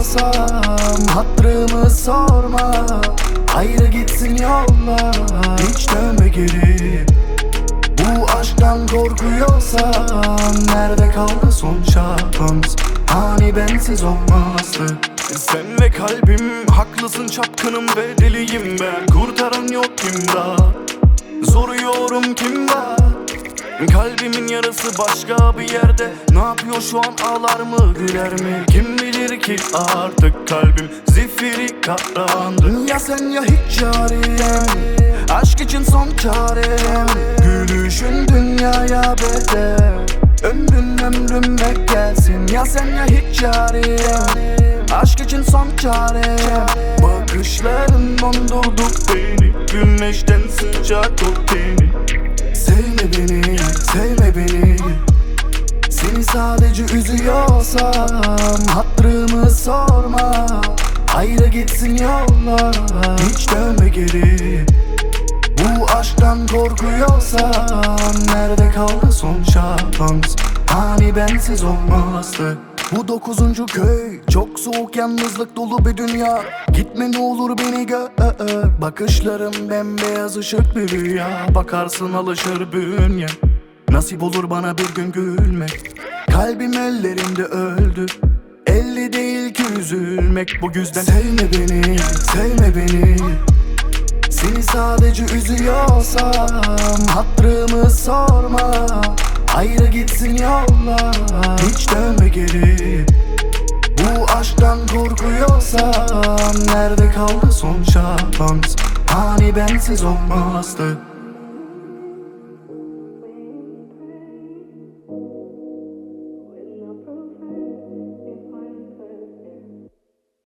korkuyorsam hatırımı sorma, ayrı gitsin yollar, hiç dönme geri. Bu aşktan korkuyorsan nerede kaldı son şans? Hani bensiz olmazdı. Sen ve kalbim haklısın, çapkınım ve deliyim ben. Kurtaran yok kimda, soruyorum kim var? Kalbimin yarısı başka bir yerde. Ne yapıyor şu an, ağlar mı güler mi? Kim bilir ki artık kalbim zifiri karandı. Ya sen ya hiç yariyem, aşk için son çarem. Gülüşün dünyaya bedel, ömrüme gelsin. Ya sen ya hiç yariyem, aşk için son çarem. Bakışların dondurdu beni, güneşten sıcak o teni. Sevme beni, sevme beni. Seni sadece üzüyorsam hatırımı sorma, ayrı gitsin yollar, hiç dönme geri. Bu aşktan korkuyorsan nerede kaldı son şans? Hani bensiz olmazdı. Bu 9. köy çok soğuk, yalnızlık dolu bir dünya. Gitme ne olur, beni gör. Bakışlarım bembeyaz ışık bir rüya. Bakarsın alışır bünye, nasip olur bana bir gün gülmek. Kalbim ellerimde öldü, elli değil ki üzülmek. Bu yüzden sevme beni, sevme beni. Seni sadece üzüyorsam hatırımı sorma, ayrı gitsin yollar, hiç dönme geri. Bu aşktan korkuyorsan nerede kaldı son şans? Hani bensiz olmazdı.